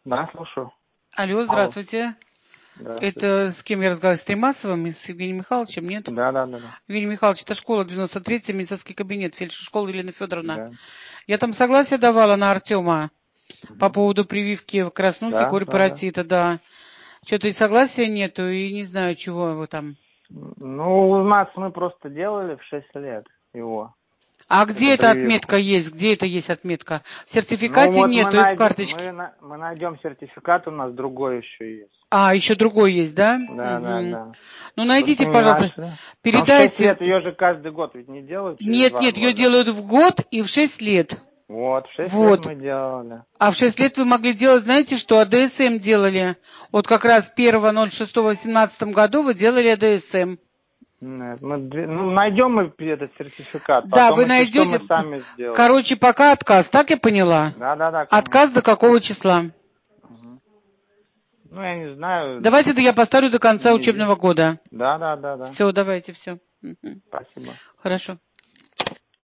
Да, слушаю. Алло, здравствуйте. Здравствуйте. Это с кем я разговариваю? С Тремасовым? С Евгением Михайловичем? Нет? Да. Евгений Михайлович, это школа 93-я, медицинский кабинет, фельдшер-школа Елена Федоровна. Да. Я там согласие давала на Артема по Мгм. поводу прививки краснухи, Да. паротита, да. Что-то и согласия нету, и не знаю, чего его там. Ну, у нас мы просто делали в 6 лет его, А где эту эта отметка прививку. есть? Где это есть отметка? В Ну, сертификате вот мы нету и в найдем, карточке. мы найдем сертификат, у нас другой еще есть. А, еще другой есть, да? Да. Ну, Просто найдите, мы не пожалуйста, нашли. Но в 6 передайте. лет ее же каждый год ведь не делают через Нет, 2 ее года. делают в год и в 6 лет. Вот, в 6 лет Вот. мы делали. А в 6 лет вы могли делать, знаете что, АДСМ делали. Вот как раз 1.06.18 году вы делали АДСМ. Нет, ну, найдем мы этот сертификат, Да, потом, вы если что, мы найдете. сами сделаем. Короче, пока отказ, так я поняла? Да, Отказ до конечно. какого числа? Мгм. Ну, я не знаю, Давайте я поставлю до конца неделю. учебного года. Да. Все, давайте, все. Спасибо. Хорошо.